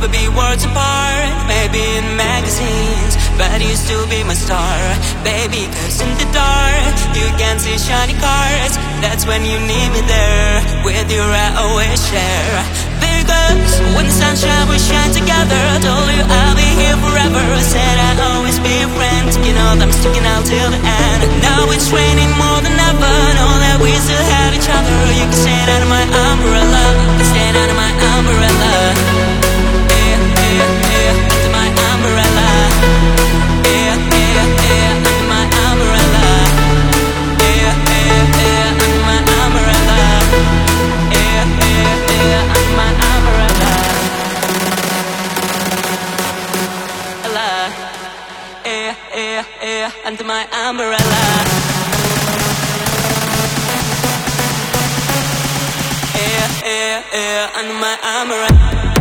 never be worlds apart. Maybe in magazines, but you still be my star, baby. Cause in the dark, you can see shiny cars. That's when you need me there. With you I always share. Because when the sunshine we shine together, I told you I'll be here forever. I said I'd always be a friend. You know that I'm sticking out till the end. Now it's raining more than ever. Know that we still have each other. You can stand under my umbrella. You can stand under my umbrella. Yeah, yeah, yeah, under my umbrella. Yeah, yeah, yeah, under my umbrella. Yeah, yeah, yeah, under my umbrella. Yeah, yeah, yeah, under my umbrella. Yeah, yeah, yeah, under my umbrella. Yeah, yeah, yeah, under my umbrella.